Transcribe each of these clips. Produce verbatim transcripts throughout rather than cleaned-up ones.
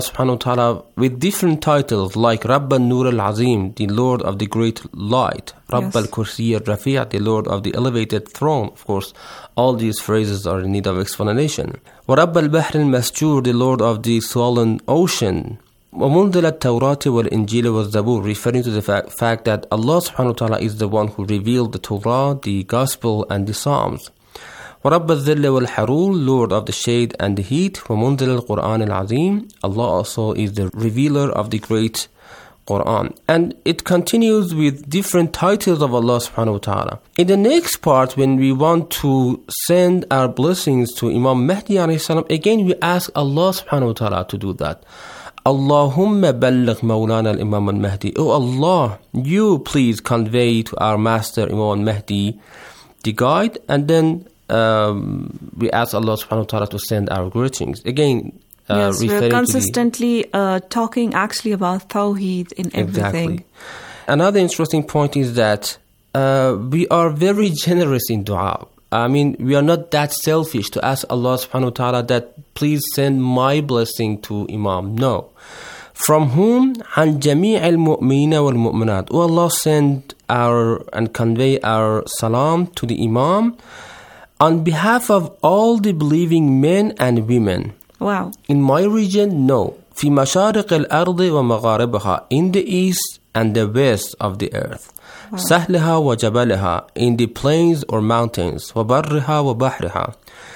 subhanahu wa ta'ala with different titles like Rabb al-Nur al-Azim, the Lord of the Great Light, Rabb Yes. al-Kursi al-Rafi', the Lord of the Elevated Throne. Of course, all these phrases are in need of explanation. Wa Rabb al-Bahr al-Masjur, the Lord of the Swollen Ocean. وَمُنزِلَ التَّوْرَاةِ وَالْإِنْجِيلِ وَالزَّبُورِ, referring to the fact, fact that Allah subhanahu wa ta'ala is the one who revealed the Torah, the Gospel, and the Psalms. وَرَبَّ الذِّلِّ وَالْحَرُورِ, Lord of the shade and the heat. وَمُنزِلَ الْقُرْآنِ الْعَظِيمِ, Allah also is the revealer of the great Quran. And it continues with different titles of Allah subhanahu wa ta'ala. In the next part, when we want to send our blessings to Imam Mahdi alayhi salam, again we ask Allah subhanahu wa ta'ala to do that. Allahumma balligh Mawlana al-Imam al-Mahdi. Oh Allah, you please convey to our master Imam al-Mahdi the guide. And then um, we ask Allah subhanahu wa ta'ala to send our greetings. Again, uh, yes, we're consistently uh, talking actually about Tawheed in everything. Exactly. Another interesting point is that uh, we are very generous in dua. I mean, we are not that selfish to ask Allah subhanahu wa ta'ala that please send my blessing to Imam. No. From whom? عن جميع المؤمنين والمؤمنات. Oh Allah, send our and convey our salam to the Imam on behalf of all the believing men and women. Wow. In my region, no. في مشارق الأرض ومغاربها, in the east and the west of the earth. Wow. سهلها وجبلها, in the plains or mountains. وبرها وبحرها,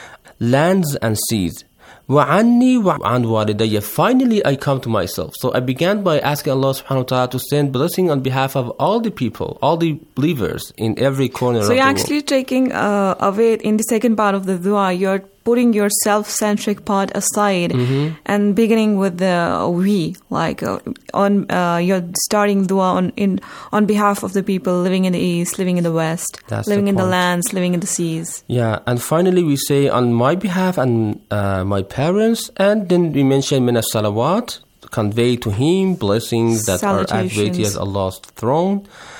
lands and seas. وعني وعن والدي. Finally, I come to myself. So I began by asking Allah subhanahu wa ta'ala to send blessing on behalf of all the people, all the believers in every corner so of the world. So you're actually taking uh, away, in the second part of the dua, you're putting your self-centric part aside mm-hmm. and beginning with the we, like uh, on uh, you're starting dua on in on behalf of the people living in the east, living in the west, That's living the in point. the lands, living in the seas. Yeah, and finally we say on my behalf and uh, my parents, and then we mention min as-salawat, convey to him blessings that are as weighty as Allah's throne.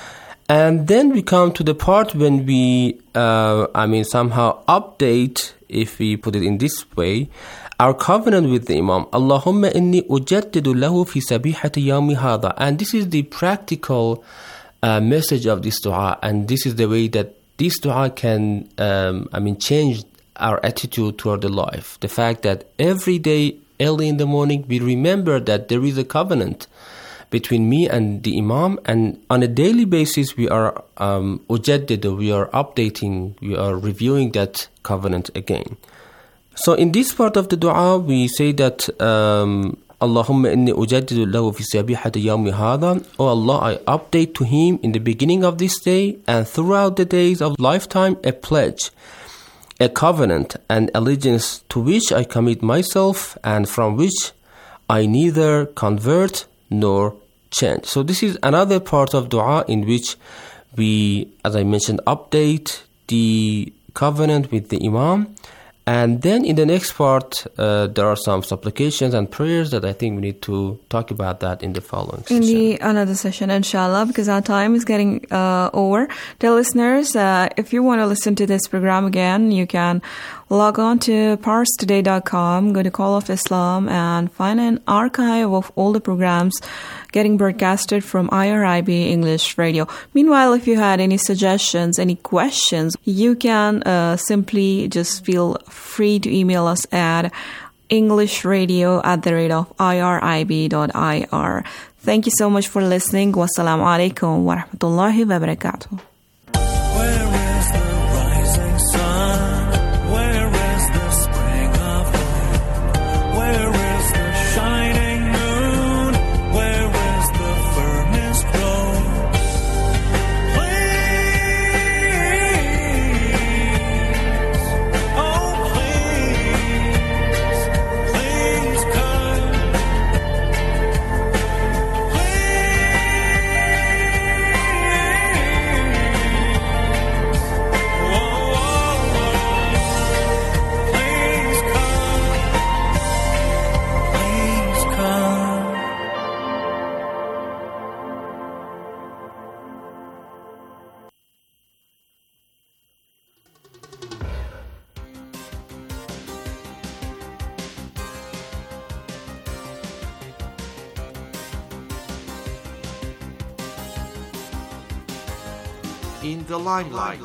And then we come to the part when we, uh, I mean, somehow update, if we put it in this way, our covenant with the Imam. Allahumma inni ujaddidu lahu fi sabihati yawmi hadha. And this is the practical uh, message of this dua. And this is the way that this dua can, um, I mean, change our attitude toward the life. The fact that every day, early in the morning, we remember that there is a covenant between me and the Imam, and on a daily basis we are um, ujaddidu, we are updating, we are reviewing that covenant again. So in this part of the dua we say that um, Allahumma inni ujaddidu lahu fi sabihati yawmi hadha. Oh Allah, I update to him in the beginning of this day and throughout the days of lifetime a pledge, a covenant, and allegiance to which I commit myself and from which I neither convert nor change. So this is another part of dua in which we, as I mentioned, update the covenant with the Imam. And then in the next part, uh, there are some supplications and prayers that I think we need to talk about that in the following session. In the another session, inshallah, because our time is getting uh, over. Dear listeners, uh, if you want to listen to this program again, you can log on to pars today dot com, go to Call of Islam, and find an archive of all the programs getting broadcasted from I R I B English Radio. Meanwhile, if you had any suggestions, any questions, you can uh, simply just feel free to email us at englishradio at the rate of irib dot ir. Thank you so much for listening. Wassalamu alaikum wa rahmatullahi wa barakatuh. in the limelight.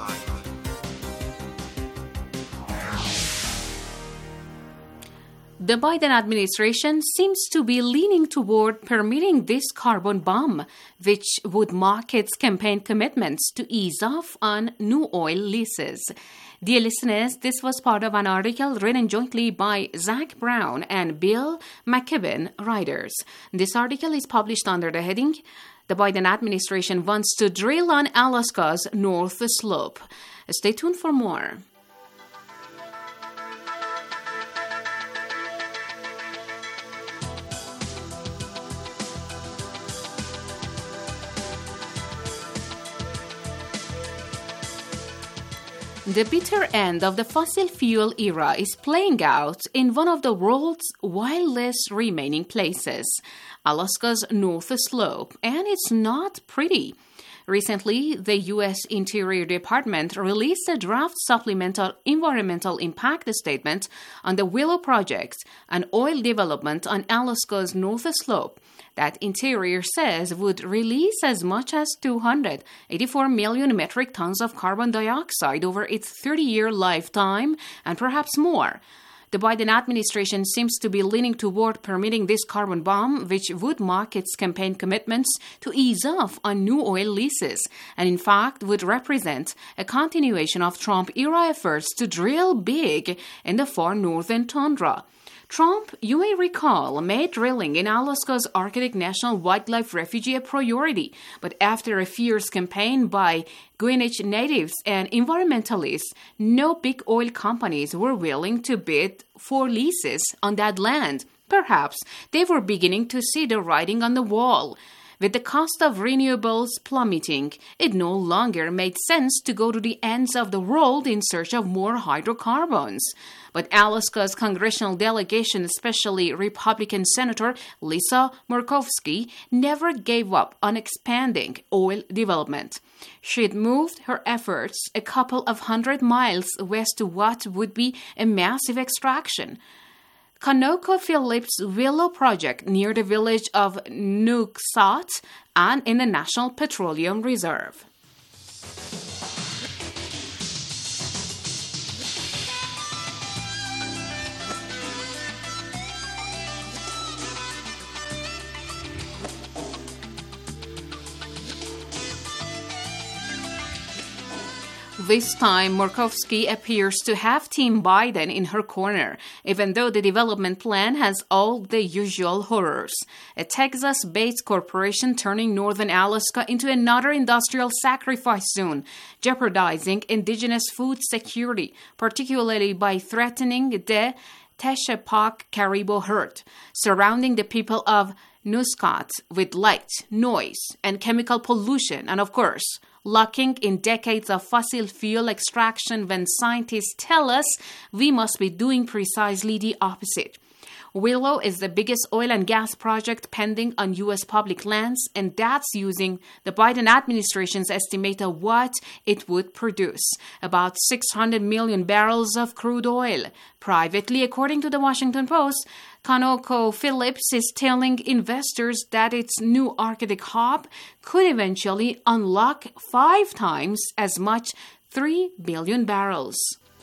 The Biden administration seems to be leaning toward permitting this carbon bomb, which would mock its campaign commitments to ease off on new oil leases. Dear listeners, this was part of an article written jointly by Zach Brown and Bill McKibben, writers. This article is published under the heading, The Biden Administration Wants to Drill on Alaska's North Slope. Stay tuned for more. The bitter end of the fossil fuel era is playing out in one of the world's wildest remaining places, Alaska's North Slope, and it's not pretty. Recently, the U S Interior Department released a draft supplemental environmental impact statement on the Willow Project, an oil development on Alaska's North Slope that Interior says would release as much as two hundred eighty-four million metric tons of carbon dioxide over its thirty-year lifetime and perhaps more. The Biden administration seems to be leaning toward permitting this carbon bomb, which would mock its campaign commitments to ease off on new oil leases, and in fact would represent a continuation of Trump-era efforts to drill big in the far northern tundra. Trump, you may recall, made drilling in Alaska's Arctic National Wildlife Refuge a priority, but after a fierce campaign by Greenwich natives and environmentalists, no big oil companies were willing to bid for leases on that land. Perhaps they were beginning to see the writing on the wall. With the cost of renewables plummeting, it no longer made sense to go to the ends of the world in search of more hydrocarbons. But Alaska's congressional delegation, especially Republican Senator Lisa Murkowski, never gave up on expanding oil development. She'd moved her efforts a couple of hundred miles west to what would be a massive extraction. ConocoPhillips' Willow Project near the village of Nuiqsut and in the National Petroleum Reserve. This time, Murkowski appears to have Team Biden in her corner, even though the development plan has all the usual horrors. A Texas-based corporation turning northern Alaska into another industrial sacrifice zone, jeopardizing indigenous food security, particularly by threatening the Teshepok caribou herd, surrounding the people of Nuiqsut with light, noise, and chemical pollution, and of course, locking in decades of fossil fuel extraction when scientists tell us we must be doing precisely the opposite. Willow is the biggest oil and gas project pending on U S public lands, and that's using the Biden administration's estimate of what it would produce, about six hundred million barrels of crude oil. Privately, according to the Washington Post, ConocoPhillips is telling investors that its new Arctic hub could eventually unlock five times as much, three billion barrels.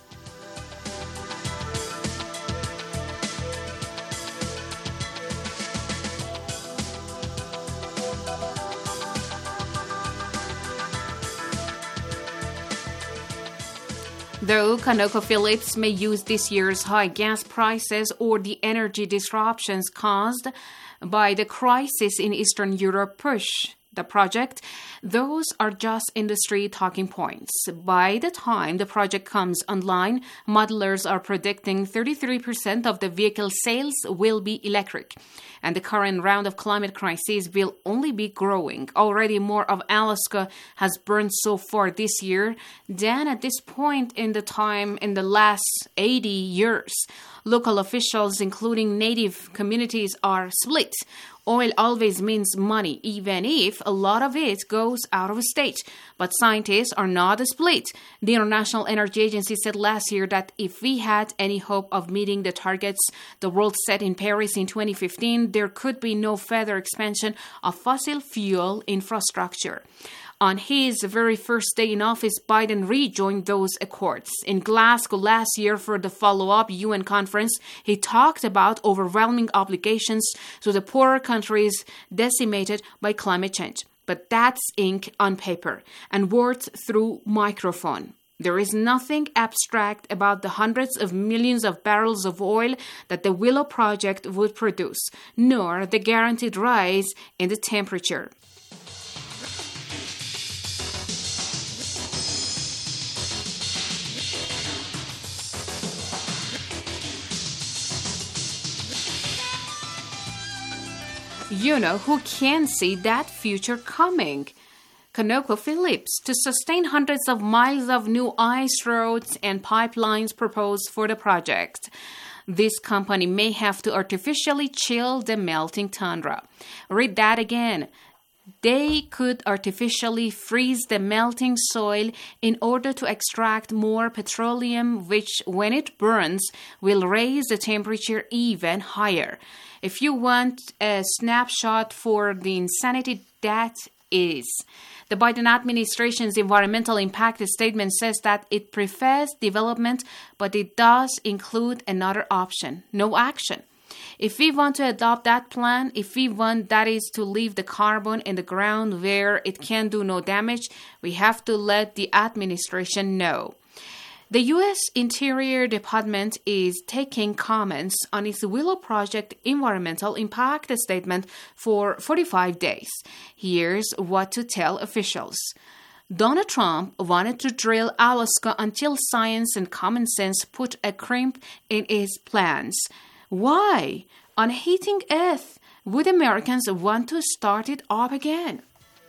Though ConocoPhillips may use this year's high gas prices or the energy disruptions caused by the crisis in Eastern Europe push the project, those are just industry talking points. By the time the project comes online, modelers are predicting thirty-three percent of the vehicle sales will be electric, and the current round of climate crises will only be growing. Already more of Alaska has burned so far this year than at this point in the time in the last eighty years. Local officials, including native communities, are split. Oil always means money, even if a lot of it goes out of state. But scientists are not split. The International Energy Agency said last year that if we had any hope of meeting the targets the world set in Paris in twenty fifteen, there could be no further expansion of fossil fuel infrastructure. On his very first day in office, Biden rejoined those accords. In Glasgow last year for the follow-up U N conference, he talked about overwhelming obligations to the poorer countries decimated by climate change. But that's ink on paper and words through microphone. There is nothing abstract about the hundreds of millions of barrels of oil that the Willow Project would produce, nor the guaranteed rise in the temperature. You know who can see that future coming? ConocoPhillips, to sustain hundreds of miles of new ice roads and pipelines proposed for the project. This company may have to artificially chill the melting tundra. Read that again. They could artificially freeze the melting soil in order to extract more petroleum, which, when it burns, will raise the temperature even higher. If you want a snapshot for the insanity that is, the Biden administration's environmental impact statement says that it prefers development, but it does include another option: no action. If we want to adopt that plan, if we want, that is, to leave the carbon in the ground where it can do no damage, we have to let the administration know. The U S Interior Department is taking comments on its Willow Project environmental impact statement for forty-five days. Here's what to tell officials. Donald Trump wanted to drill Alaska until science and common sense put a crimp in his plans. Why? On a heating Earth, would Americans want to start it up again?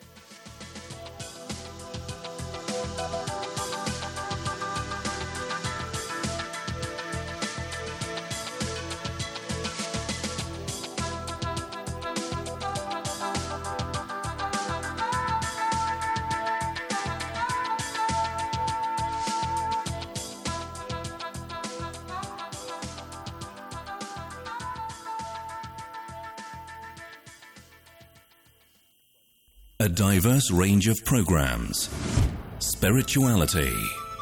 A diverse range of programs. Spirituality.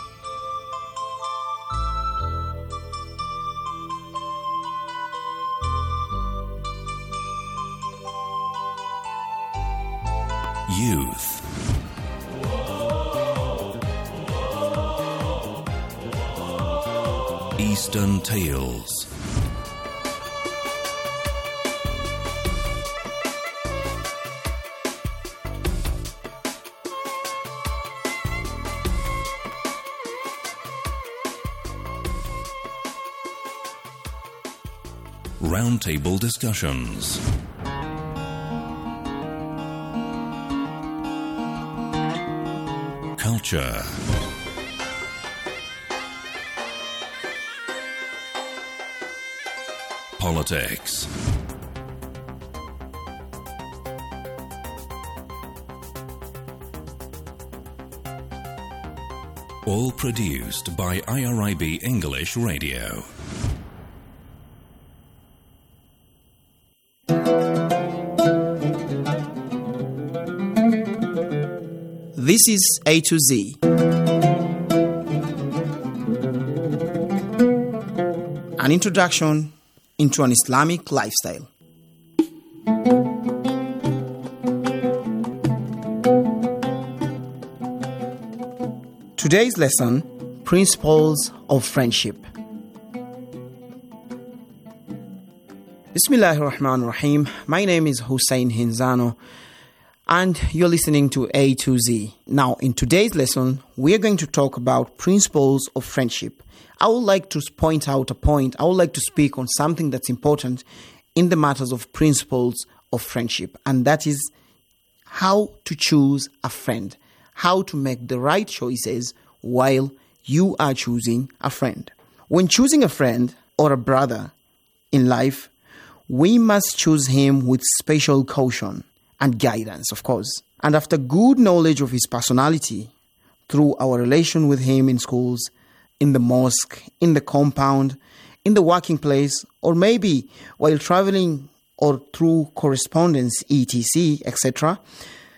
Youth. Eastern Tales. Roundtable discussions. Culture. Politics. All produced by I R I B English Radio. This is A to Z. An introduction into an Islamic lifestyle. Today's lesson, Principles of Friendship. Bismillahir Rahmanir Rahim. My name is Hussein Hinzano, and you're listening to A to Z. Now, in today's lesson, we are going to talk about principles of friendship. I would like to point out a point. I would like to speak on something that's important in the matters of principles of friendship, and that is how to choose a friend, how to make the right choices while you are choosing a friend. When choosing a friend or a brother in life, we must choose him with special caution and guidance, of course. And after good knowledge of his personality, through our relation with him in schools, in the mosque, in the compound, in the working place, or maybe while traveling or through correspondence, et cetera,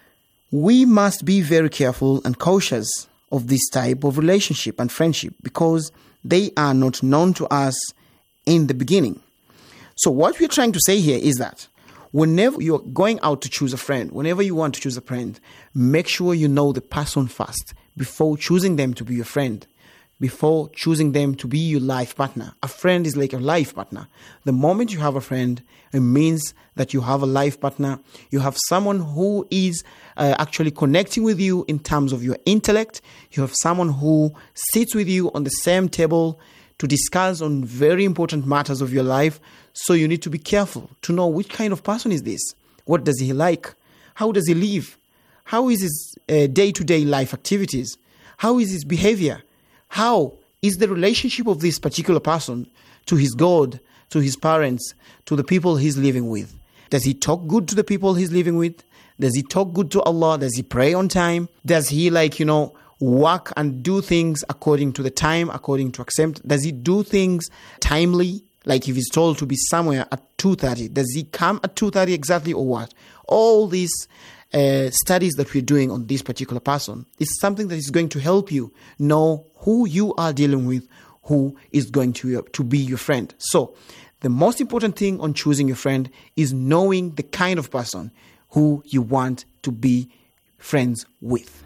we must be very careful and cautious of this type of relationship and friendship because they are not known to us in the beginning. So what we're trying to say here is that whenever you're going out to choose a friend, whenever you want to choose a friend, make sure you know the person first before choosing them to be your friend, before choosing them to be your life partner. A friend is like a life partner. The moment you have a friend, it means that you have a life partner. You have someone who is uh, actually connecting with you in terms of your intellect. You have someone who sits with you on the same table to discuss on very important matters of your life. So you need to be careful to know which kind of person is this. What does he like? How does he live? How is his uh, day-to-day life activities? How is his behavior? How is the relationship of this particular person to his God, to his parents, to the people he's living with? Does he talk good to the people he's living with? Does he talk good to Allah? Does he pray on time? Does he like, you know, work and do things according to the time, according to accept? Does he do things timely? Like if he's told to be somewhere at two thirty, does he come at two thirty exactly or what? All these uh, studies that we're doing on this particular person is something that is going to help you know who you are dealing with, who is going to, uh, to be your friend. So the most important thing on choosing your friend is knowing the kind of person who you want to be friends with.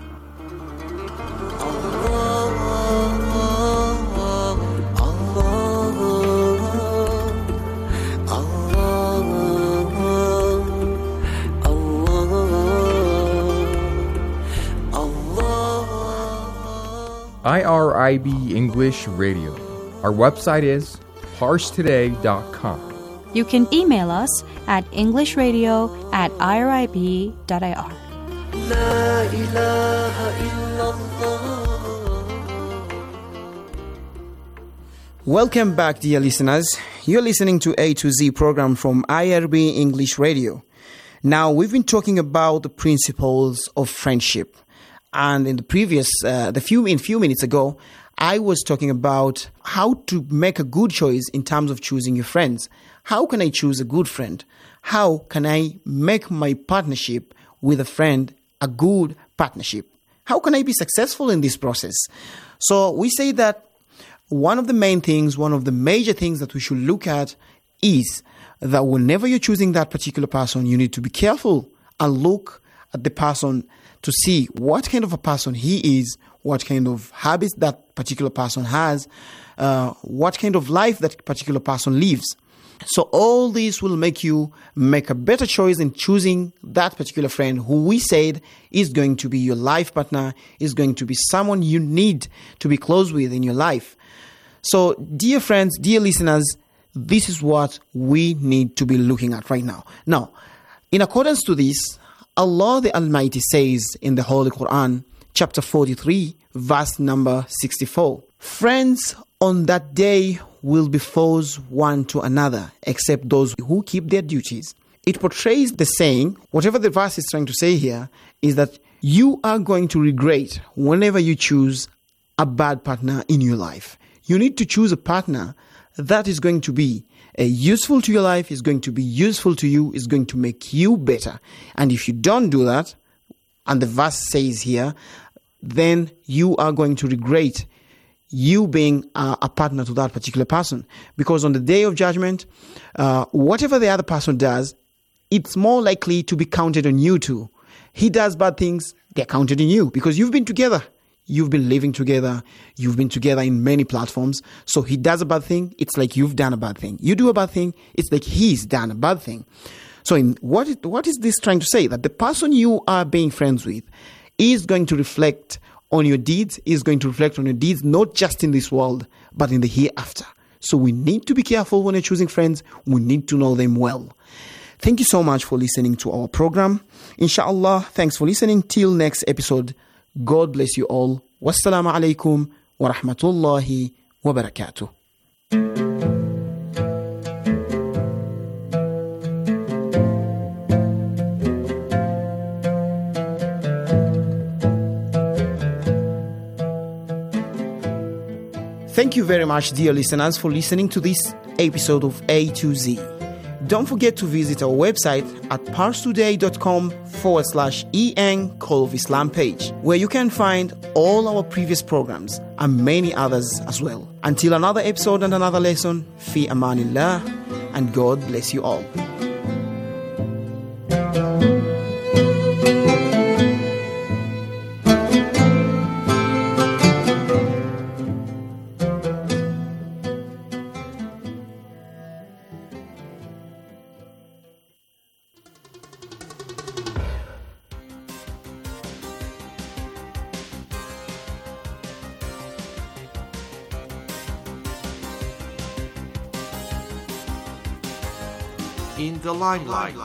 I R I B English Radio. Our website is pars today dot com. You can email us at englishradio at irib dot I R. La ilaha illallah. Welcome back, dear listeners. You're listening to A to Z program from I R B English Radio. Now, we've been talking about the principles of friendship. And in the previous, uh, the few in few minutes ago, I was talking about how to make a good choice in terms of choosing your friends. How can I choose a good friend? How can I make my partnership with a friend a good partnership? How can I be successful in this process? So we say that one of the main things, one of the major things that we should look at is that whenever you're choosing that particular person, you need to be careful and look at the person to see what kind of a person he is, what kind of habits that particular person has, uh, what kind of life that particular person lives. So all these will make you make a better choice in choosing that particular friend who we said is going to be your life partner, is going to be someone you need to be close with in your life. So dear friends, dear listeners, this is what we need to be looking at right now. Now, in accordance to this, Allah the Almighty says in the Holy Quran, chapter forty-three, verse number sixty-four, friends on that day will be foes one to another, except those who keep their duties. It portrays the saying, whatever the verse is trying to say here, is that you are going to regret whenever you choose a bad partner in your life. You need to choose a partner that is going to be uh, useful to your life, is going to be useful to you, is going to make you better. And if you don't do that, and the verse says here, then you are going to regret you being uh, a partner to that particular person. Because on the day of judgment, uh, whatever the other person does, it's more likely to be counted on you too. He does bad things, they're counted on you because you've been together. You've been living together. You've been together in many platforms. So he does a bad thing. It's like you've done a bad thing. You do a bad thing. It's like he's done a bad thing. So in what is, what is this trying to say? That the person you are being friends with is going to reflect on your deeds, is going to reflect on your deeds, not just in this world, but in the hereafter. So we need to be careful when we're choosing friends. We need to know them well. Thank you so much for listening to our program. Inshallah, thanks for listening. Till next episode. God bless you all. Wassalamu alaikum wa rahmatullahi wa barakatuh. Thank you very much, dear listeners, for listening to this episode of A to Z. Don't forget to visit our website at parstoday.com forward slash en Call of Islam page, where you can find all our previous programs and many others as well. Until another episode and another lesson, fi amanillah, and God bless you all. In the limelight.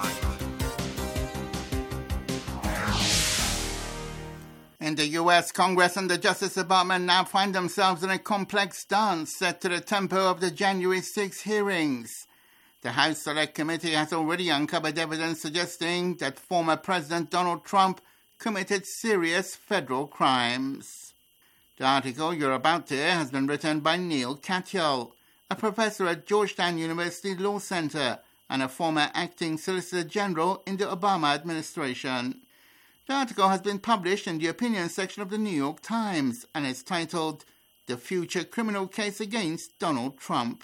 In the U S, Congress and the Justice Department now find themselves in a complex dance set to the tempo of the January sixth hearings. The House Select Committee has already uncovered evidence suggesting that former President Donald Trump committed serious federal crimes. The article you're about to hear has been written by Neil Katyal, a professor at Georgetown University Law Center and a former acting Solicitor General in the Obama administration. The article has been published in the opinion section of the New York Times and is titled The Future Criminal Case Against Donald Trump.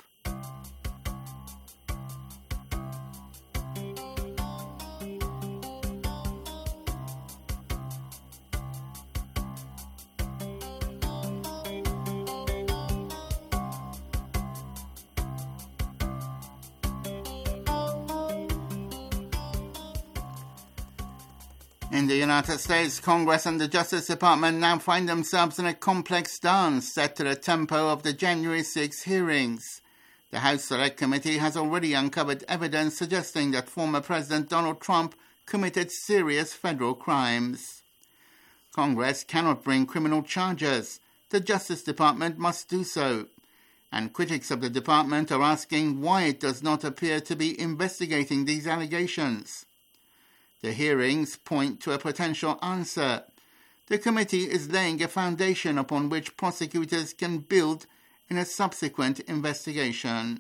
In the United States, Congress and the Justice Department now find themselves in a complex dance set to the tempo of the January sixth hearings. The House Select Committee has already uncovered evidence suggesting that former President Donald Trump committed serious federal crimes. Congress cannot bring criminal charges. The Justice Department must do so. And critics of the department are asking why it does not appear to be investigating these allegations. The hearings point to a potential answer. The committee is laying a foundation upon which prosecutors can build in a subsequent investigation.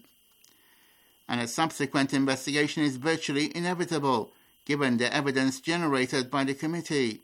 And a subsequent investigation is virtually inevitable, given the evidence generated by the committee.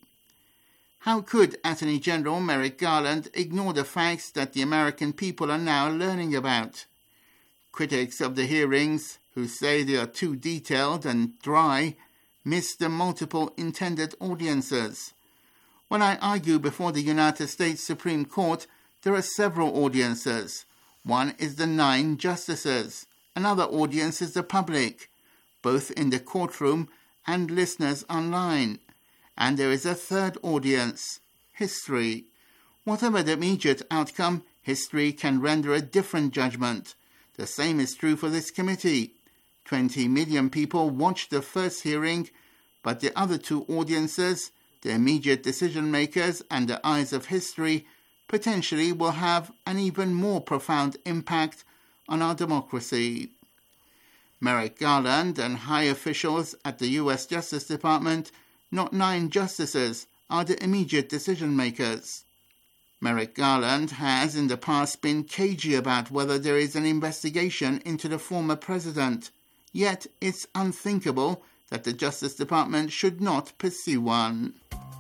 How could Attorney General Merrick Garland ignore the facts that the American people are now learning about? Critics of the hearings, who say they are too detailed and dry, miss the multiple intended audiences. When I argue before the United States Supreme Court, there are several audiences. One is the nine justices. Another audience is the public, both in the courtroom and listeners online. And there is a third audience, history. Whatever the immediate outcome, history can render a different judgment. The same is true for this committee. twenty million people watched the first hearing, but the other two audiences, the immediate decision-makers and the eyes of history, potentially will have an even more profound impact on our democracy. Merrick Garland and high officials at the U S Justice Department, not nine justices, are the immediate decision-makers. Merrick Garland has in the past been cagey about whether there is an investigation into the former president. Yet it's unthinkable that the Justice Department should not pursue one.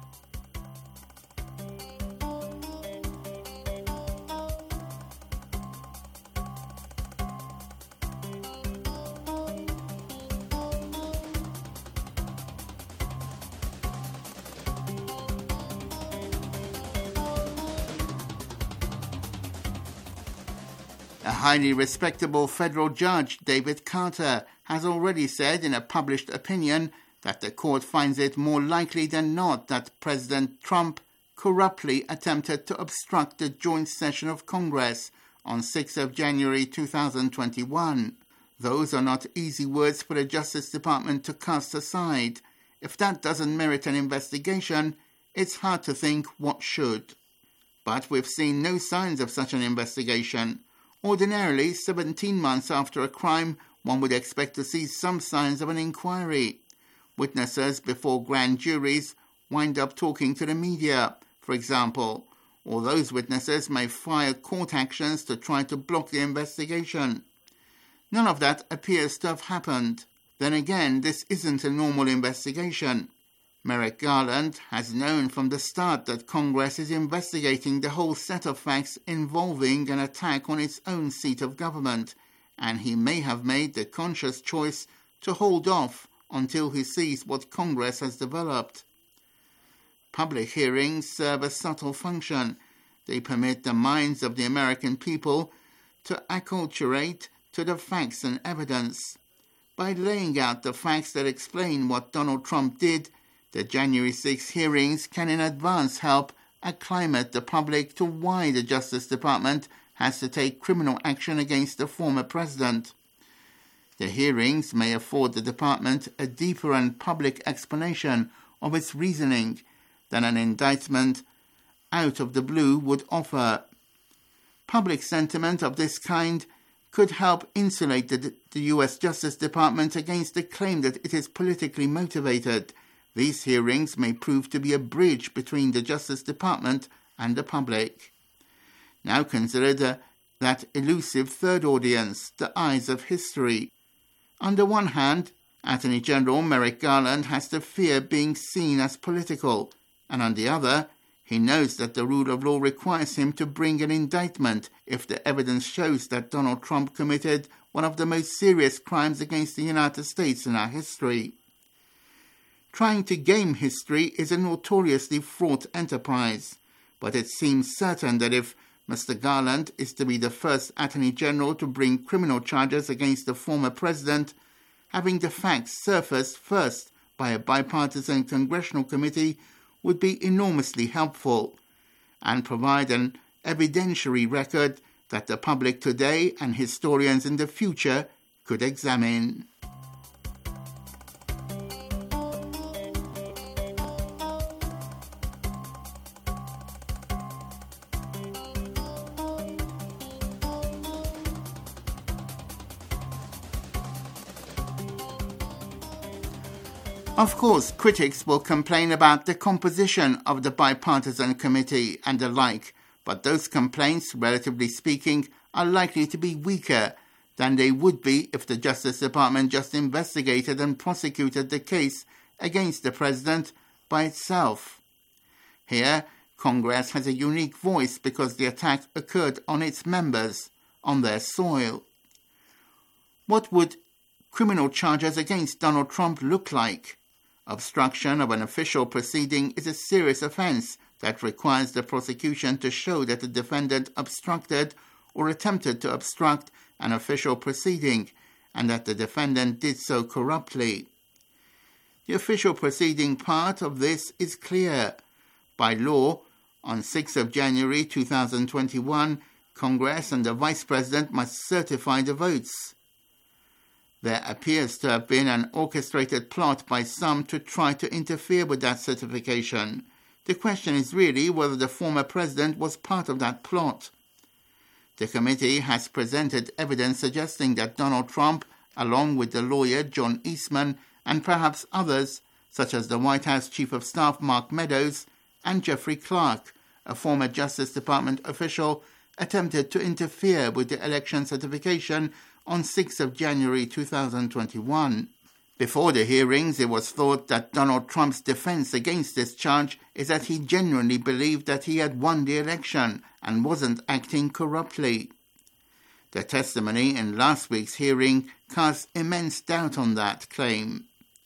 A highly respectable federal judge, David Carter, has already said in a published opinion that the court finds it more likely than not that President Trump corruptly attempted to obstruct the joint session of Congress on sixth of January two thousand twenty-one. Those are not easy words for the Justice Department to cast aside. If that doesn't merit an investigation, it's hard to think what should. But we've seen no signs of such an investigation. Ordinarily, seventeen months after a crime, one would expect to see some signs of an inquiry. Witnesses before grand juries wind up talking to the media, for example, or those witnesses may file court actions to try to block the investigation. None of that appears to have happened. Then again, this isn't a normal investigation. Merrick Garland has known from the start that Congress is investigating the whole set of facts involving an attack on its own seat of government, and he may have made the conscious choice to hold off until he sees what Congress has developed. Public hearings serve a subtle function. They permit the minds of the American people to acculturate to the facts and evidence. By laying out the facts that explain what Donald Trump did, the January sixth hearings can in advance help acclimate the public to why the Justice Department has to take criminal action against the former president. The hearings may afford the department a deeper and public explanation of its reasoning than an indictment out of the blue would offer. Public sentiment of this kind could help insulate the, the U S Justice Department against the claim that it is politically motivated. These hearings may prove to be a bridge between the Justice Department and the public. Now consider the, that elusive third audience, the eyes of history. On the one hand, Attorney General Merrick Garland has to fear being seen as political, and on the other, he knows that the rule of law requires him to bring an indictment if the evidence shows that Donald Trump committed one of the most serious crimes against the United States in our history. Trying to game history is a notoriously fraught enterprise, but it seems certain that if Mister Garland is to be the first Attorney General to bring criminal charges against the former president, having the facts surfaced first by a bipartisan congressional committee would be enormously helpful and provide an evidentiary record that the public today and historians in the future could examine. Of course, critics will complain about the composition of the bipartisan committee and the like, but those complaints, relatively speaking, are likely to be weaker than they would be if the Justice Department just investigated and prosecuted the case against the president by itself. Here, Congress has a unique voice because the attack occurred on its members, on their soil. What would criminal charges against Donald Trump look like? Obstruction of an official proceeding is a serious offense that requires the prosecution to show that the defendant obstructed or attempted to obstruct an official proceeding and that the defendant did so corruptly. The official proceeding part of this is clear. By law, on sixth of January two thousand twenty-one, Congress and the Vice President must certify the votes. There appears to have been an orchestrated plot by some to try to interfere with that certification. The question is really whether the former president was part of that plot. The committee has presented evidence suggesting that Donald Trump, along with the lawyer John Eastman and perhaps others, such as the White House Chief of Staff Mark Meadows and Jeffrey Clark, a former Justice Department official, attempted to interfere with the election certification on sixth of January two thousand twenty-one. Before the hearings, it was thought that Donald Trump's defense against this charge is that he genuinely believed that he had won the election and wasn't acting corruptly. The testimony in last week's hearing cast immense doubt on that claim.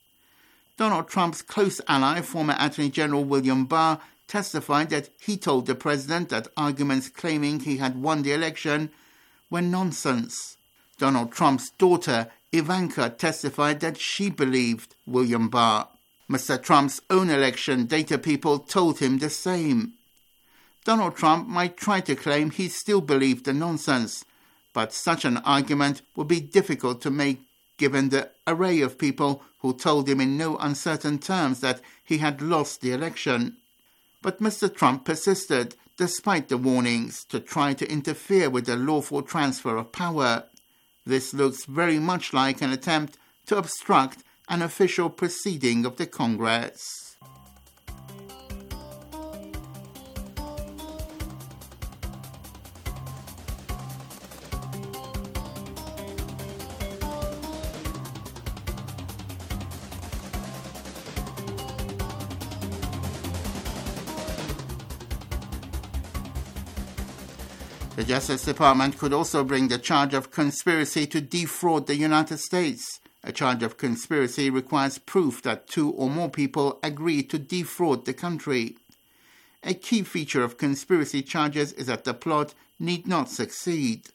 Donald Trump's close ally, former Attorney General William Barr, testified that he told the president that arguments claiming he had won the election were nonsense. Donald Trump's daughter, Ivanka, testified that she believed William Barr. Mister Trump's own election data people told him the same. Donald Trump might try to claim he still believed the nonsense, but such an argument would be difficult to make given the array of people who told him in no uncertain terms that he had lost the election. But Mister Trump persisted, despite the warnings, to try to interfere with the lawful transfer of power. This looks very much like an attempt to obstruct an official proceeding of the Congress. The Justice Department could also bring the charge of conspiracy to defraud the United States. A charge of conspiracy requires proof that two or more people agree to defraud the country. A key feature of conspiracy charges is that the plot need not succeed.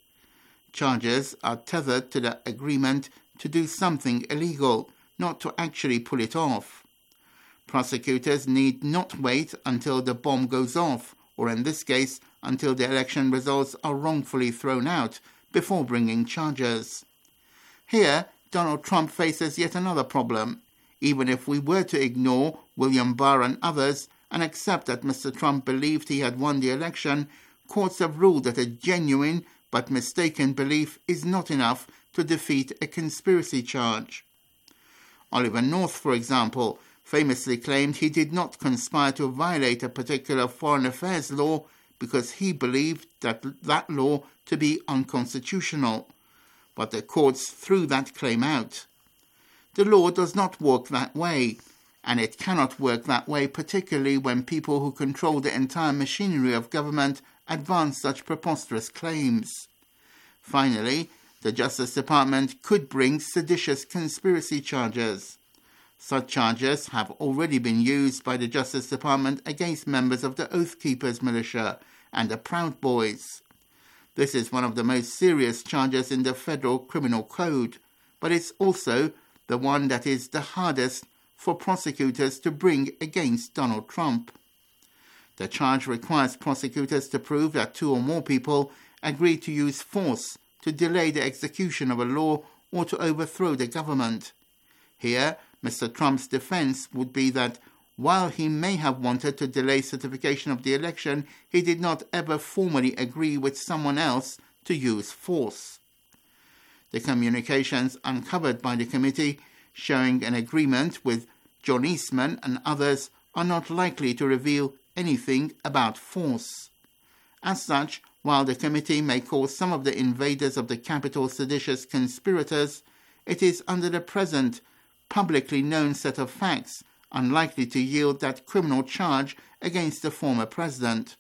Charges are tethered to the agreement to do something illegal, not to actually pull it off. Prosecutors need not wait until the bomb goes off, or in this case, until the election results are wrongfully thrown out, before bringing charges. Here, Donald Trump faces yet another problem. Even if we were to ignore William Barr and others and accept that Mister Trump believed he had won the election, courts have ruled that a genuine but mistaken belief is not enough to defeat a conspiracy charge. Oliver North, for example, famously claimed he did not conspire to violate a particular foreign affairs law because he believed that that law to be unconstitutional. But the courts threw that claim out. The law does not work that way, and it cannot work that way particularly when people who control the entire machinery of government advance such preposterous claims. Finally, the Justice Department could bring seditious conspiracy charges. Such charges have already been used by the Justice Department against members of the Oath Keepers militia and the Proud Boys. This is one of the most serious charges in the Federal Criminal Code, but it's also the one that is the hardest for prosecutors to bring against Donald Trump. The charge requires prosecutors to prove that two or more people agreed to use force to delay the execution of a law or to overthrow the government. Here, Mister Trump's defense would be that while he may have wanted to delay certification of the election, he did not ever formally agree with someone else to use force. The communications uncovered by the committee showing an agreement with John Eastman and others are not likely to reveal anything about force. As such, while the committee may call some of the invaders of the Capitol seditious conspirators, it is under the present publicly known set of facts unlikely to yield that criminal charge against the former president.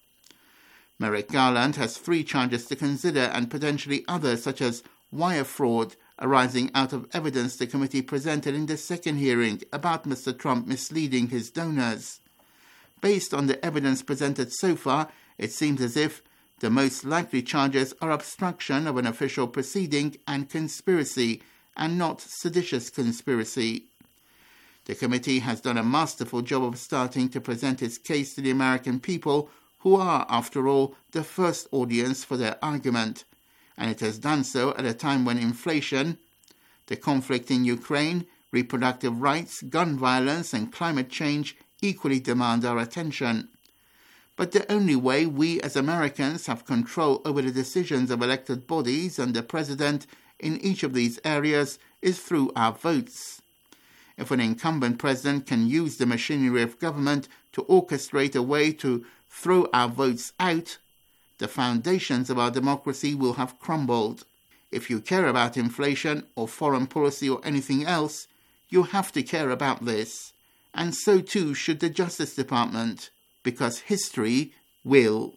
Merrick Garland has three charges to consider and potentially others such as wire fraud arising out of evidence the committee presented in the second hearing about Mister Trump misleading his donors. Based on the evidence presented so far, it seems as if the most likely charges are obstruction of an official proceeding and conspiracy, and not seditious conspiracy. The committee has done a masterful job of starting to present its case to the American people, who are, after all, the first audience for their argument, and it has done so at a time when inflation, the conflict in Ukraine, reproductive rights, gun violence, and climate change equally demand our attention. But the only way we as Americans have control over the decisions of elected bodies and the president in each of these areas is through our votes. If an incumbent president can use the machinery of government to orchestrate a way to throw our votes out, the foundations of our democracy will have crumbled. If you care about inflation or foreign policy or anything else, you have to care about this. And so too should the Justice Department, because history will.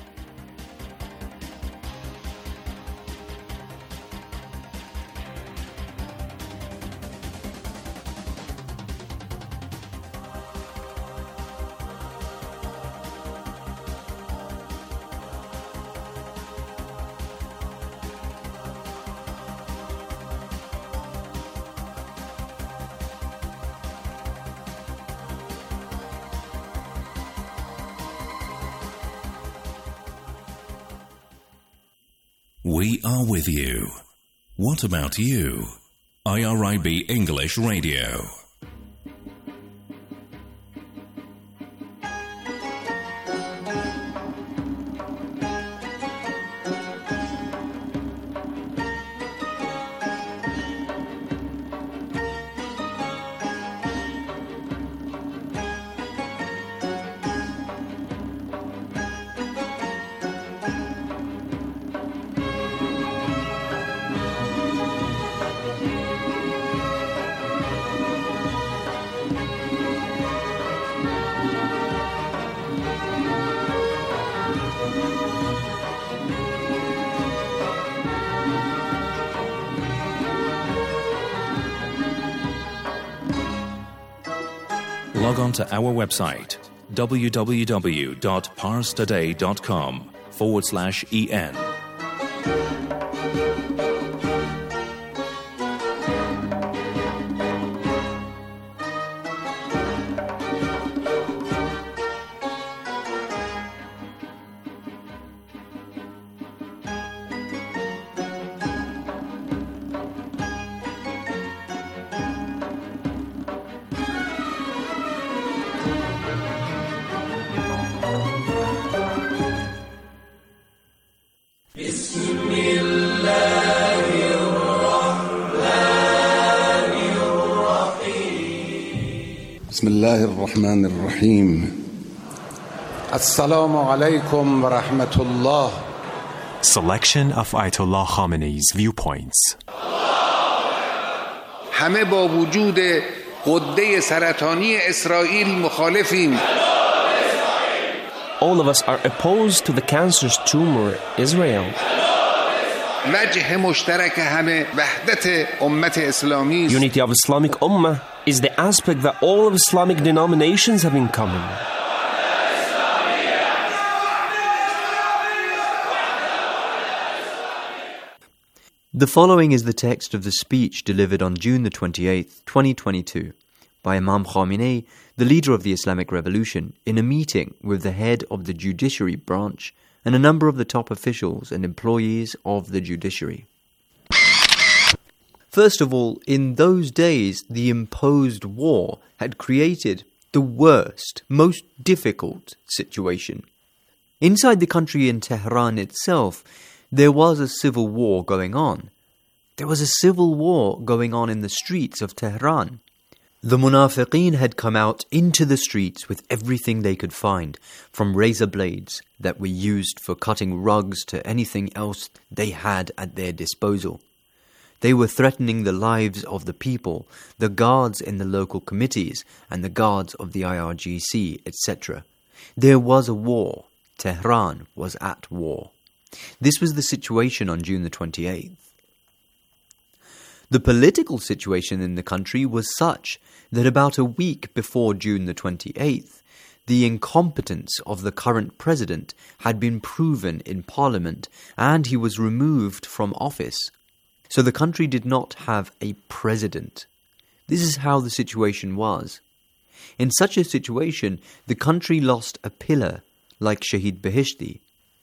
We are with you. What about you? I R I B English Radio. log on to our website www.parstoday.com forward slash en. بسم الله الرحمن الرحيم السلام عليكم ورحمة الله. Selection of Ayatollah Khamenei's viewpoints. همه با وجود غده سرطانی اسرائیل مخالفیم. All of us are opposed to the cancerous tumor Israel. وجه مشترک همه وحدت امت اسلامی است. Unity of Islamic Ummah is the aspect that all of Islamic denominations have in common. The following is the text of the speech delivered on June the twenty-eighth, twenty twenty-two, by Imam Khamenei, the leader of the Islamic Revolution, in a meeting with the head of the judiciary branch and a number of the top officials and employees of the judiciary. First of all, in those days, the imposed war had created the worst, most difficult situation. Inside the country in Tehran itself, there was a civil war going on. There was a civil war going on in the streets of Tehran. The Munafiqeen had come out into the streets with everything they could find, from razor blades that were used for cutting rugs to anything else they had at their disposal. They were threatening the lives of the people, the guards in the local committees, and the guards of the I R G C, et cetera. There was a war. Tehran was at war. This was the situation on June the twenty-eighth. The political situation in the country was such that about a week before June the twenty-eighth, the incompetence of the current president had been proven in Parliament and he was removed from office. So the country did not have a president. This is how the situation was. In such a situation, the country lost a pillar like Shahid Beheshti.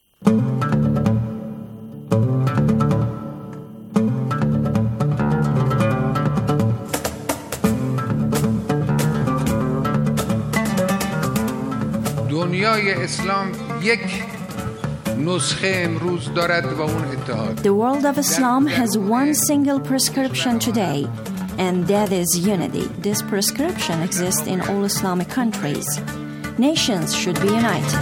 دنیای اسلام یک نسخه امروز دارد و اون اتحاد. The world of Islam has one single prescription today, and that is unity. This prescription exists in all Islamic countries. Nations should be united.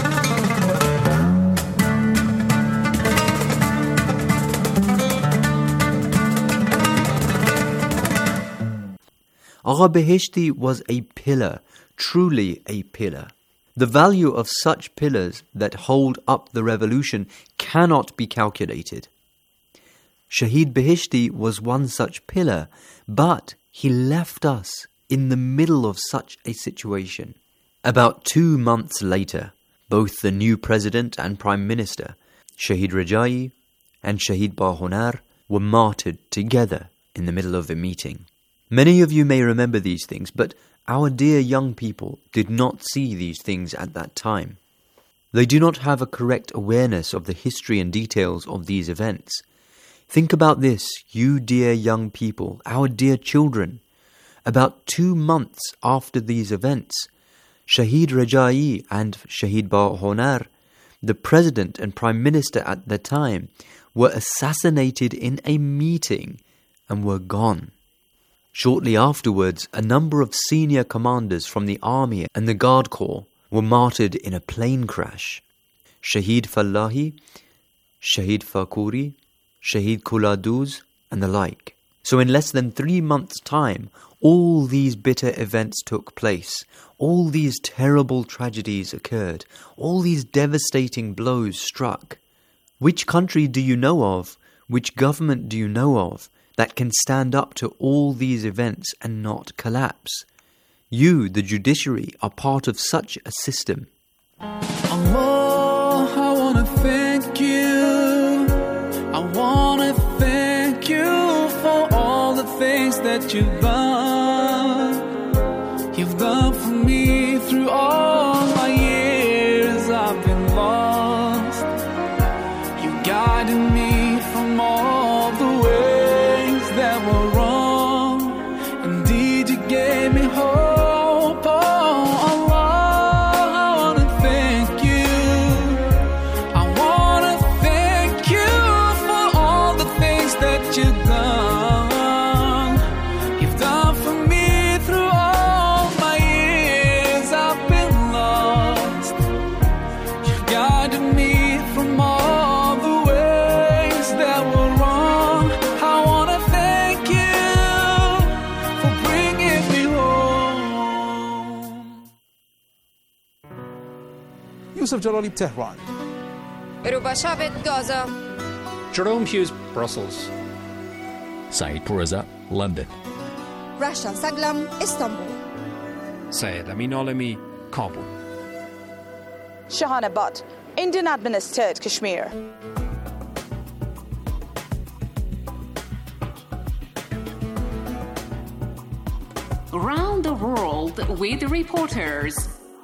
Agha Beheshti was a pillar, truly a pillar. The value of such pillars that hold up the revolution cannot be calculated. Shahid Beheshti was one such pillar, but he left us in the middle of such a situation. About two months later, both the new president and prime minister, Shahid Rajaei and Shahid Bahonar, were martyred together in the middle of a meeting. Many of you may remember these things, but our dear young people did not see these things at that time. They do not have a correct awareness of the history and details of these events. Think about this, you dear young people, our dear children. About two months after these events, Shahid Rajaei and Shahid Bahonar, the president and prime minister at the time, were assassinated in a meeting and were gone. Shortly afterwards, a number of senior commanders from the army and the guard corps were martyred in a plane crash. Shahid Fallahi, Shahid Fakuri, Shahid Kuladuz, and the like. So in less than three months' time, all these bitter events took place. All these terrible tragedies occurred. All these devastating blows struck. Which country do you know of? Which government do you know of that can stand up to all these events and not collapse? You, the judiciary, are part of such a system. Allah, I want to thank you. I want to thank you for all the things that you've done. You've done for me through all my years I've been lost. You guided me from all the ways that were wrong. Indeed, you gave me hope. Yusuf Jalali, Tehran. Rubashavet, Gaza. Jerome Hughes, Brussels. Saeed Pourreza, London. Rasha Saglam, Istanbul. Syed Amin Alami, Kabul. Shahana Butt, Indian administered Kashmir. Around the world with reporters.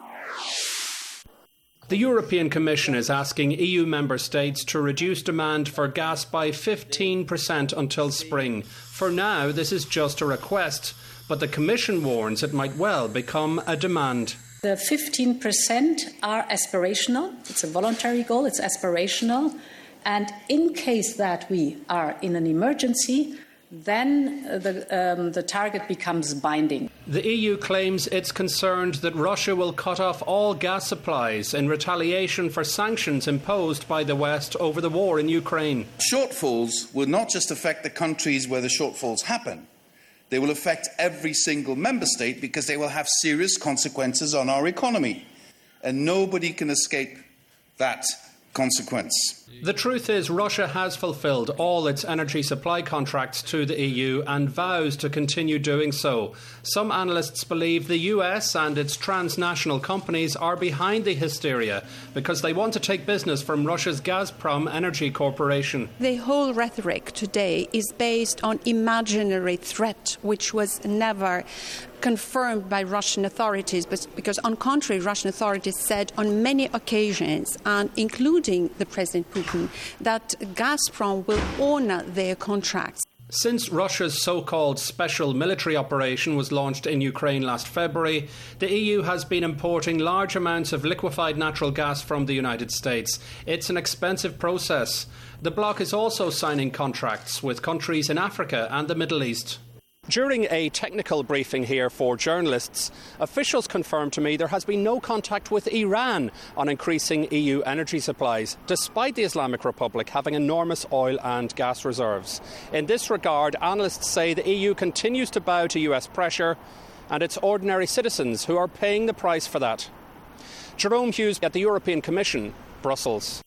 The European Commission is asking E U member states to reduce demand for gas by fifteen percent until spring. For now, this is just a request, but the Commission warns it might well become a demand. The fifteen percent are aspirational. It's a voluntary goal, it's aspirational. And in case that we are in an emergency, then the, um, the target becomes binding. The E U claims it's concerned that Russia will cut off all gas supplies in retaliation for sanctions imposed by the West over the war in Ukraine. Shortfalls will not just affect the countries where the shortfalls happen. They will affect every single member state because they will have serious consequences on our economy. And nobody can escape that consequence. The truth is, Russia has fulfilled all its energy supply contracts to the E U and vows to continue doing so. Some analysts believe the U S and its transnational companies are behind the hysteria because they want to take business from Russia's Gazprom Energy Corporation. The whole rhetoric today is based on imaginary threat, which was never confirmed by Russian authorities, but because on contrary, Russian authorities said on many occasions, and including the President Putin, that Gazprom will honour their contracts. Since Russia's so-called special military operation was launched in Ukraine last February, the E U has been importing large amounts of liquefied natural gas from the United States. It's an expensive process. The bloc is also signing contracts with countries in Africa and the Middle East. During a technical briefing here for journalists, officials confirmed to me there has been no contact with Iran on increasing E U energy supplies, despite the Islamic Republic having enormous oil and gas reserves. In this regard, analysts say the E U continues to bow to U S pressure, and it's ordinary citizens who are paying the price for that. Jerome Hughes at the European Commission, Brussels.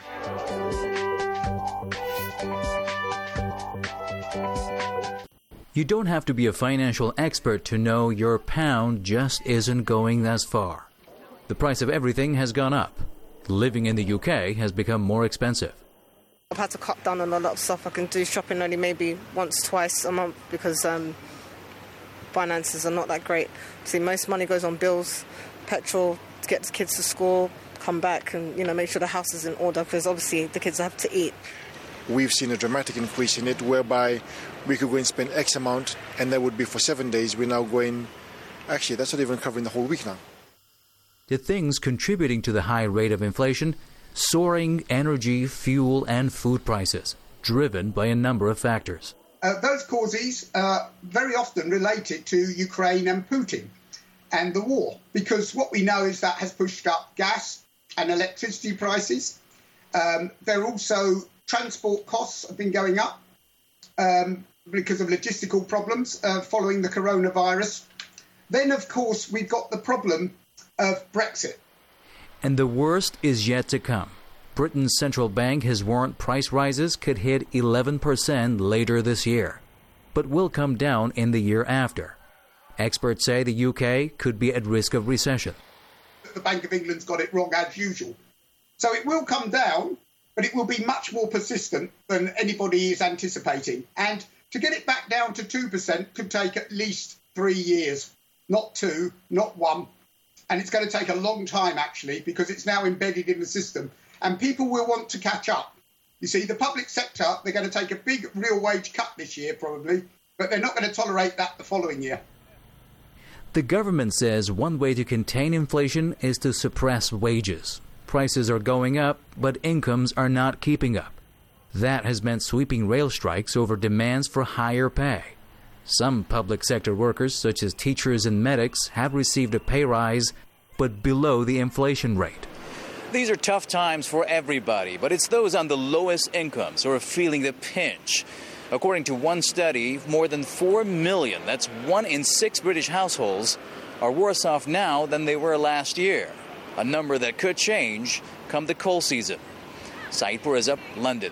You don't have to be a financial expert to know your pound just isn't going as far. The price of everything has gone up. Living in the U K has become more expensive. I've had to cut down on a lot of stuff. I can do shopping only maybe once, twice a month because um, finances are not that great. See, most money goes on bills, petrol, to get the kids to school, come back and, you know, make sure the house is in order because obviously the kids have to eat. We've seen a dramatic increase in it whereby we could go and spend X amount and that would be for seven days. We're now going, actually, that's not even covering the whole week now. The things contributing to the high rate of inflation, soaring energy, fuel and food prices, driven by a number of factors. Uh, those causes are very often related to Ukraine and Putin and the war, because what we know is that has pushed up gas and electricity prices. Um, they're also transport costs have been going up um, because of logistical problems uh, following the coronavirus. Then, of course, we've got the problem of Brexit. And the worst is yet to come. Britain's central bank has warned price rises could hit eleven percent later this year, but will come down in the year after. Experts say the U K could be at risk of recession. The Bank of England's got it wrong as usual. So it will come down, but it will be much more persistent than anybody is anticipating. And to get it back down to two percent could take at least three years, not two, not one. And it's going to take a long time, actually, because it's now embedded in the system. And people will want to catch up. You see, the public sector, they're going to take a big real wage cut this year, probably, but they're not going to tolerate that the following year. The government says one way to contain inflation is to suppress wages. Prices are going up, but incomes are not keeping up. That has meant sweeping rail strikes over demands for higher pay. Some public sector workers, such as teachers and medics, have received a pay rise, but below the inflation rate. These are tough times for everybody, but it's those on the lowest incomes who are feeling the pinch. According to one study, more than four million, that's one in six British households, are worse off now than they were last year. A number that could change come the coal season. Saeed Pourreza, London.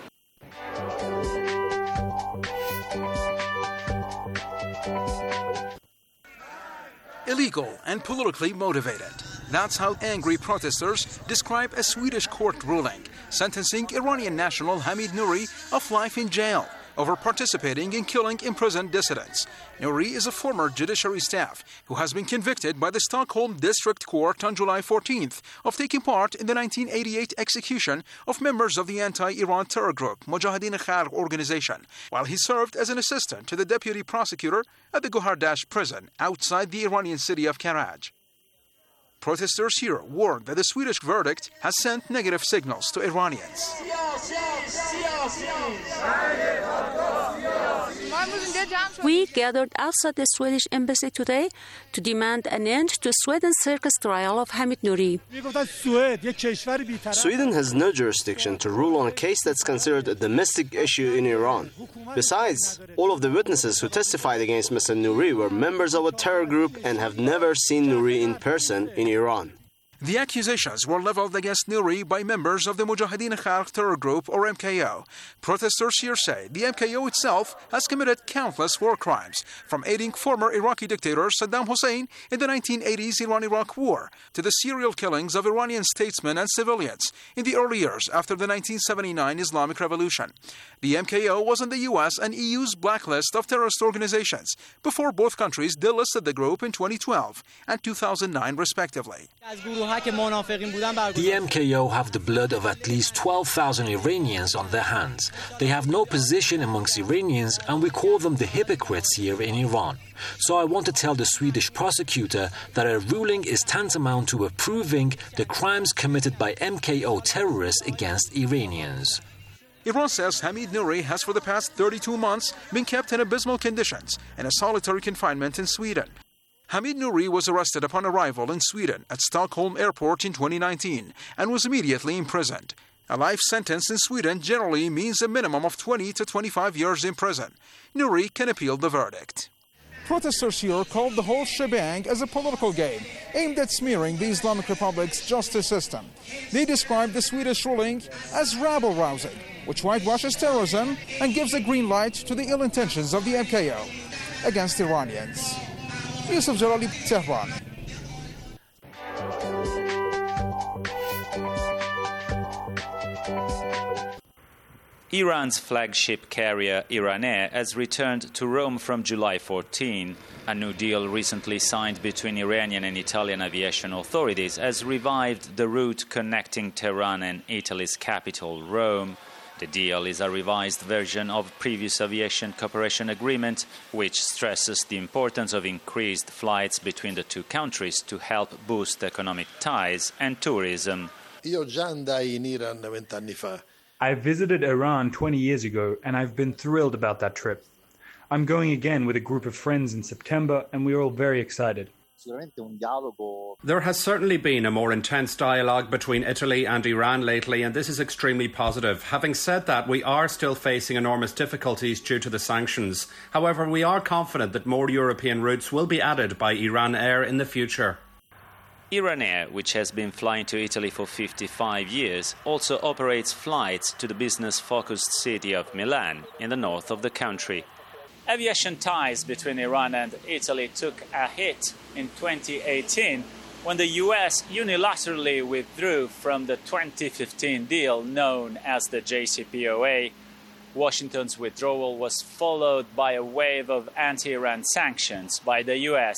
Illegal and politically motivated. That's how angry protesters describe a Swedish court ruling sentencing Iranian national Hamid Nouri of life in jail over participating in killing imprisoned dissidents. Nouri is a former judiciary staff who has been convicted by the Stockholm District Court on July fourteenth of taking part in the nineteen eighty-eight execution of members of the anti-Iran terror group Mojahedin Khalq organization, while he served as an assistant to the deputy prosecutor at the Gohardash prison outside the Iranian city of Karaj. Protesters here warn that the Swedish verdict has sent negative signals to Iranians. We gathered outside the Swedish embassy today to demand an end to Sweden's circus trial of Hamid Nouri. Sweden has no jurisdiction to rule on a case that's considered a domestic issue in Iran. Besides, all of the witnesses who testified against Mister Nouri were members of a terror group and have never seen Nouri in person in Iran. The accusations were leveled against Nouri by members of the Mujahedin Khalq terror group, or M K O. Protesters here say the M K O itself has committed countless war crimes, from aiding former Iraqi dictator Saddam Hussein in the nineteen eighties Iran-Iraq War to the serial killings of Iranian statesmen and civilians in the early years after the nineteen seventy-nine Islamic Revolution. The M K O was on the U S and E U's blacklist of terrorist organizations before both countries delisted the group in twenty twelve and two thousand nine, respectively. The M K O have the blood of at least twelve thousand Iranians on their hands. They have no position amongst Iranians, and we call them the hypocrites here in Iran. So I want to tell the Swedish prosecutor that a ruling is tantamount to approving the crimes committed by M K O terrorists against Iranians. Iran says Hamid Nouri has for the past thirty-two months been kept in abysmal conditions in a solitary confinement in Sweden. Hamid Nouri was arrested upon arrival in Sweden at Stockholm Airport in twenty nineteen and was immediately imprisoned. A life sentence in Sweden generally means a minimum of twenty to twenty-five years in prison. Nouri can appeal the verdict. Protesters here called the whole shebang as a political game aimed at smearing the Islamic Republic's justice system. They described the Swedish ruling as rabble-rousing, which whitewashes terrorism and gives a green light to the ill intentions of the M K O against Iranians. Yusuf Jalali, Tehran. Iran's flagship carrier Iranair has returned to Rome from July fourteenth. A new deal recently signed between Iranian and Italian aviation authorities has revived the route connecting Tehran and Italy's capital, Rome. The deal is a revised version of previous aviation cooperation agreement, which stresses the importance of increased flights between the two countries to help boost economic ties and tourism. Io già andai in Iran vent'anni fa. I visited Iran twenty years ago, and I've been thrilled about that trip. I'm going again with a group of friends in September, and we're all very excited. There has certainly been a more intense dialogue between Italy and Iran lately, and this is extremely positive. Having said that, we are still facing enormous difficulties due to the sanctions. However, we are confident that more European routes will be added by Iranair in the future. Iranair, which has been flying to Italy for fifty-five years, also operates flights to the business-focused city of Milan in the north of the country. Aviation ties between Iran and Italy took a hit in twenty eighteen when the U S unilaterally withdrew from the twenty fifteen deal known as the J C P O A. Washington's withdrawal was followed by a wave of anti-Iran sanctions by the U S.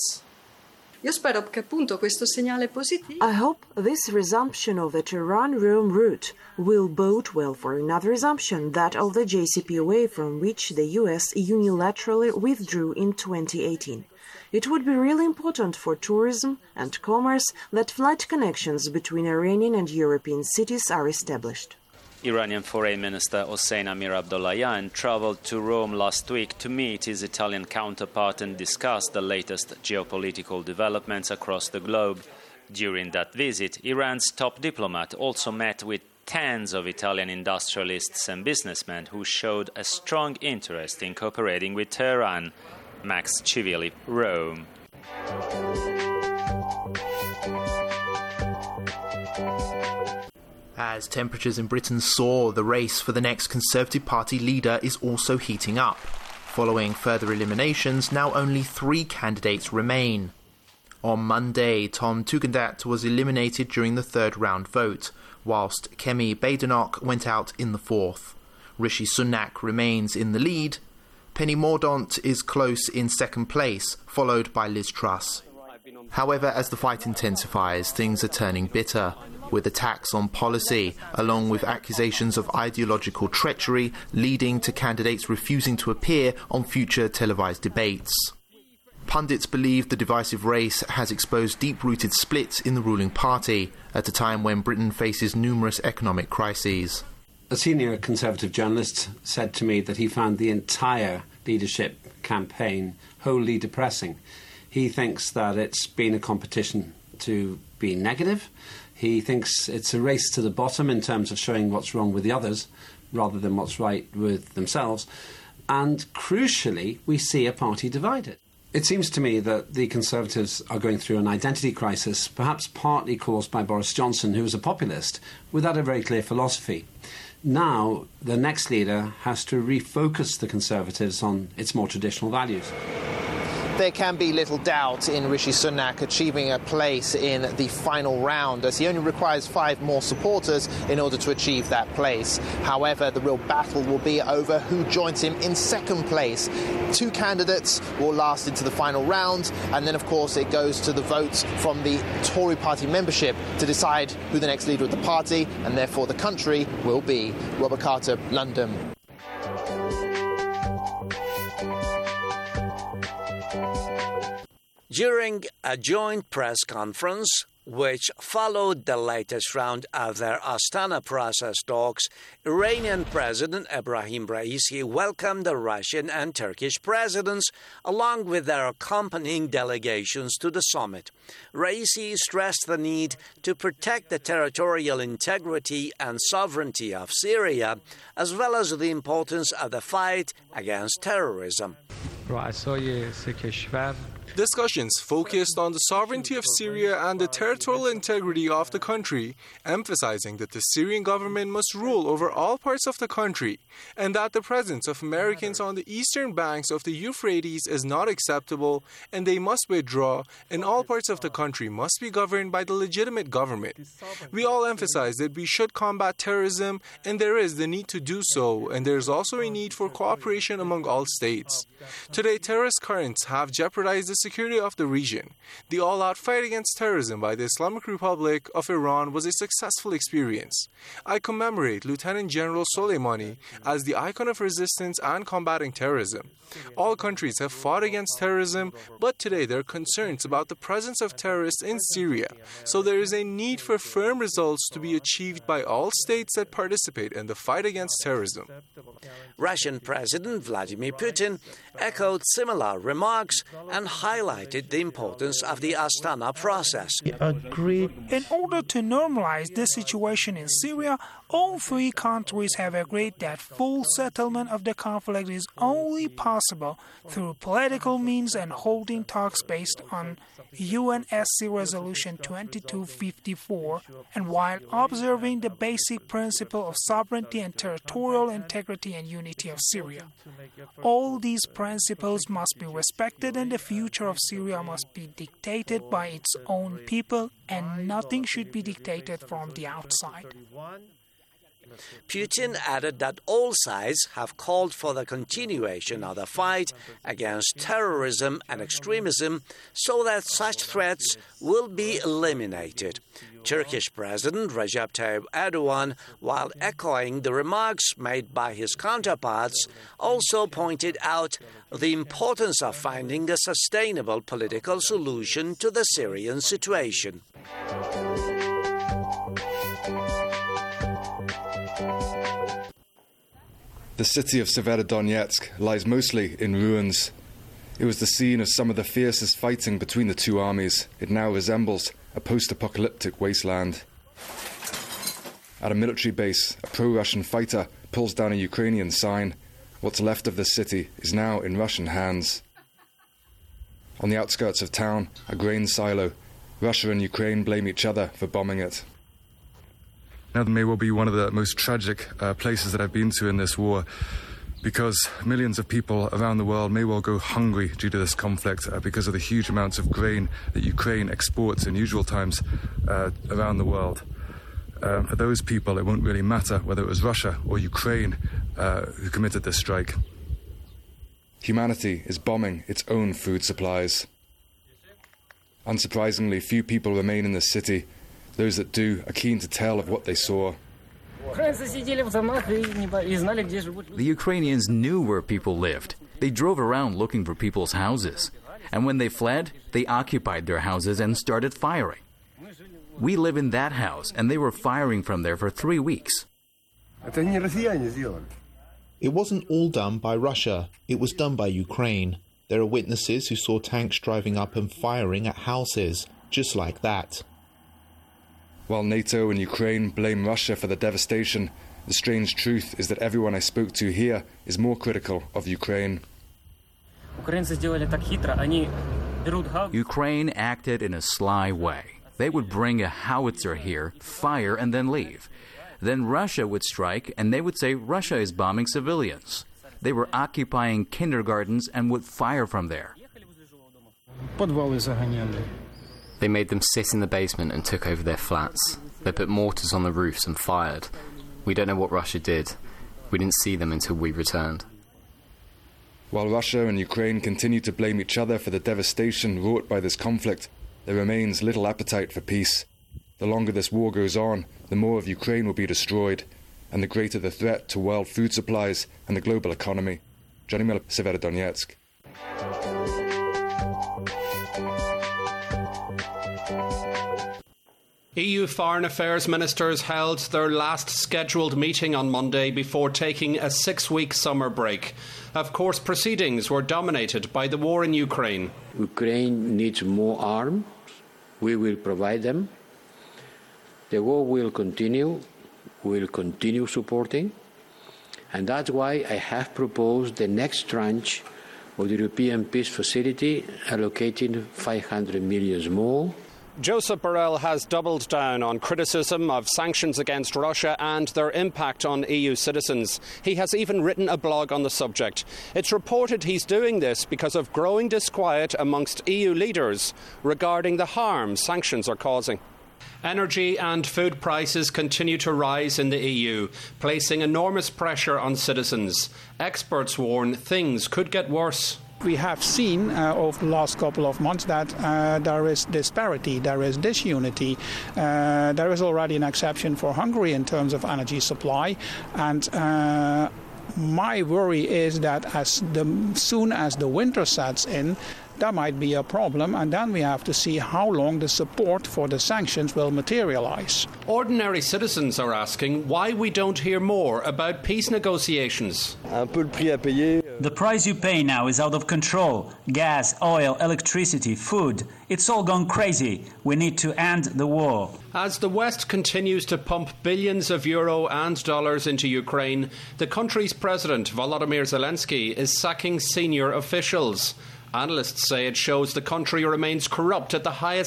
I hope this resumption of the Tehran-Rome route will bode well for another resumption, that of the J C P O A, from which the U S unilaterally withdrew in twenty eighteen. It would be really important for tourism and commerce that flight connections between Iranian and European cities are established. Iranian Foreign Minister Hossein Amir Abdollahian traveled to Rome last week to meet his Italian counterpart and discuss the latest geopolitical developments across the globe. During that visit, Iran's top diplomat also met with tens of Italian industrialists and businessmen who showed a strong interest in cooperating with Tehran. Max Civilli, Rome. As temperatures in Britain soar, the race for the next Conservative Party leader is also heating up. Following further eliminations, now only three candidates remain. On Monday, Tom Tugendhat was eliminated during the third round vote, whilst Kemi Badenoch went out in the fourth. Rishi Sunak remains in the lead. Penny Mordaunt is close in second place, followed by Liz Truss. However, as the fight intensifies, things are turning bitter, with attacks on policy, along with accusations of ideological treachery, leading to candidates refusing to appear on future televised debates. Pundits believe the divisive race has exposed deep-rooted splits in the ruling party, at a time when Britain faces numerous economic crises. A senior Conservative journalist said to me that he found the entire leadership campaign wholly depressing. He thinks that it's been a competition to be negative. He thinks it's a race to the bottom in terms of showing what's wrong with the others rather than what's right with themselves. And crucially, we see a party divided. It seems to me that the Conservatives are going through an identity crisis, perhaps partly caused by Boris Johnson, who was a populist, without a very clear philosophy. Now, the next leader has to refocus the Conservatives on its more traditional values. There can be little doubt in Rishi Sunak achieving a place in the final round, as he only requires five more supporters in order to achieve that place. However, the real battle will be over who joins him in second place. Two candidates will last into the final round, and then, of course, it goes to the votes from the Tory party membership to decide who the next leader of the party, and therefore the country, will be. Robert Carter, London. During a joint press conference, which followed the latest round of their Astana process talks, Iranian President Ebrahim Raisi welcomed the Russian and Turkish presidents, along with their accompanying delegations to the summit. Raisi stressed the need to protect the territorial integrity and sovereignty of Syria, as well as the importance of the fight against terrorism. Discussions focused on the sovereignty of Syria and the territorial integrity of the country, emphasizing that the Syrian government must rule over all parts of the country, and that the presence of Americans on the eastern banks of the Euphrates is not acceptable, and they must withdraw, and all parts of the country must be governed by the legitimate government. We all emphasize that we should combat terrorism, and there is the need to do so, and there is also a need for cooperation among all states. Today, terrorist currents have jeopardized the security of the region. The all-out fight against terrorism by the Islamic Republic of Iran was a successful experience. I commemorate Lieutenant General Soleimani as the icon of resistance and combating terrorism. All countries have fought against terrorism, but today there are concerns about the presence of terrorists in Syria, so there is a need for firm results to be achieved by all states that participate in the fight against terrorism. Russian President Vladimir Putin echoed similar remarks and highlighted highlighted the importance of the Astana process. Agreed. In order to normalize the situation in Syria, all three countries have agreed that full settlement of the conflict is only possible through political means and holding talks based on U N S C Resolution twenty-two fifty-four, and while observing the basic principle of sovereignty and territorial integrity and unity of Syria. All these principles must be respected, and the future of Syria must be dictated by its own people, and nothing should be dictated from the outside. Putin added that all sides have called for the continuation of the fight against terrorism and extremism so that such threats will be eliminated. Turkish President Recep Tayyip Erdogan, while echoing the remarks made by his counterparts, also pointed out the importance of finding a sustainable political solution to the Syrian situation. The city of Severodonetsk lies mostly in ruins. It was the scene of some of the fiercest fighting between the two armies. It now resembles a post-apocalyptic wasteland. At a military base, a pro-Russian fighter pulls down a Ukrainian sign. What's left of the city is now in Russian hands. On the outskirts of town, a grain silo. Russia and Ukraine blame each other for bombing it. Now may well be one of the most tragic uh, places that I've been to in this war, because millions of people around the world may well go hungry due to this conflict uh, because of the huge amounts of grain that Ukraine exports in usual times uh, around the world. Uh, for those people, it won't really matter whether it was Russia or Ukraine uh, who committed this strike. Humanity is bombing its own food supplies. Unsurprisingly, few people remain in the city. Those that do are keen to tell of what they saw. The Ukrainians knew where people lived. They drove around looking for people's houses. And when they fled, they occupied their houses and started firing. We live in that house, and they were firing from there for three weeks. It wasn't all done by Russia. It was done by Ukraine. There are witnesses who saw tanks driving up and firing at houses, just like that. While NATO and Ukraine blame Russia for the devastation, the strange truth is that everyone I spoke to here is more critical of Ukraine. Ukraine acted in a sly way. They would bring a howitzer here, fire, and then leave. Then Russia would strike, and they would say Russia is bombing civilians. They were occupying kindergartens and would fire from there. They made them sit in the basement and took over their flats. They put mortars on the roofs and fired. We don't know what Russia did. We didn't see them until we returned. While Russia and Ukraine continue to blame each other for the devastation wrought by this conflict, there remains little appetite for peace. The longer this war goes on, the more of Ukraine will be destroyed, and the greater the threat to world food supplies and the global economy. Johnny Miller, Severodonetsk. E U foreign affairs ministers held their last scheduled meeting on Monday before taking a six-week summer break. Of course, proceedings were dominated by the war in Ukraine. Ukraine needs more arms. We will provide them. The war will continue. We will continue supporting. And that's why I have proposed the next tranche of the European Peace Facility, allocating five hundred million more. Joseph Borrell has doubled down on criticism of sanctions against Russia and their impact on E U citizens. He has even written a blog on the subject. It's reported he's doing this because of growing disquiet amongst E U leaders regarding the harm sanctions are causing. Energy and food prices continue to rise in the E U, placing enormous pressure on citizens. Experts warn things could get worse. We have seen uh, over the last couple of months that uh, there is disparity, there is disunity. Uh, there is already an exception for Hungary in terms of energy supply, and uh, my worry is that as the, soon as the winter sets in, there might be a problem, and then we have to see how long the support for the sanctions will materialize. Ordinary citizens are asking why we don't hear more about peace negotiations. The price you pay now is out of control. Gas, oil, electricity, food. It's all gone crazy. We need to end the war. As the West continues to pump billions of euro and dollars into Ukraine, the country's president, Volodymyr Zelensky, is sacking senior officials. Analysts say it shows the country remains corrupt at the highest